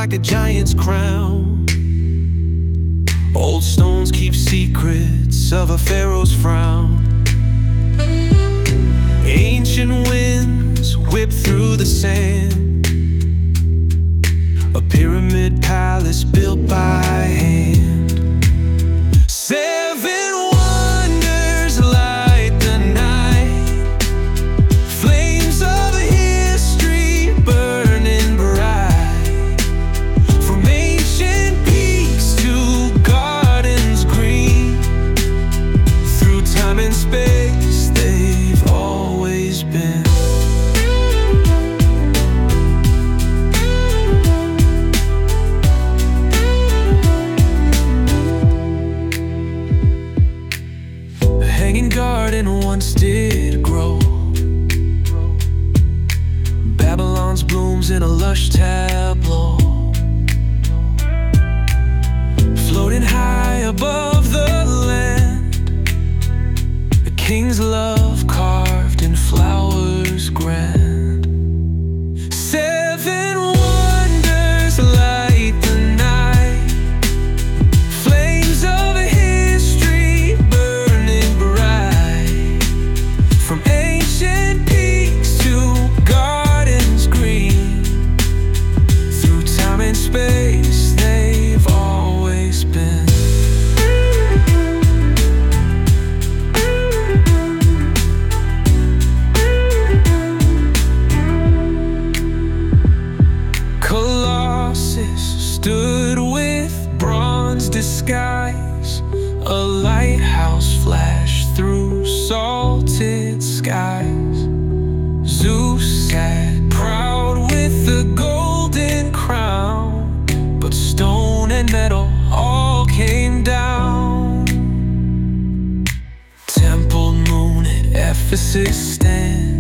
like a giant's crown. Old stones keep secrets of a pharaoh's frown. Ancient winds whip through the sand. A pyramid palace built by hand. Seven wonders light the night. Flames of history burning bright. From ancient peaks to gardens green. Through time and space they've always been. Hanging garden once did grow. Babylon's blooms in a lush tableau, floating high above the land. A king's love carved in flowers grand. Seven wonders light the night. Flames of history burning bright. From ancient peaks to gardens green. Through time and space they've always been. Colossus stood with bronze disguise. A lighthouse flashed through salted skies. Zeus sat proud with the golden crown, but stone and metal all came down. Temple moon at Ephesus stands.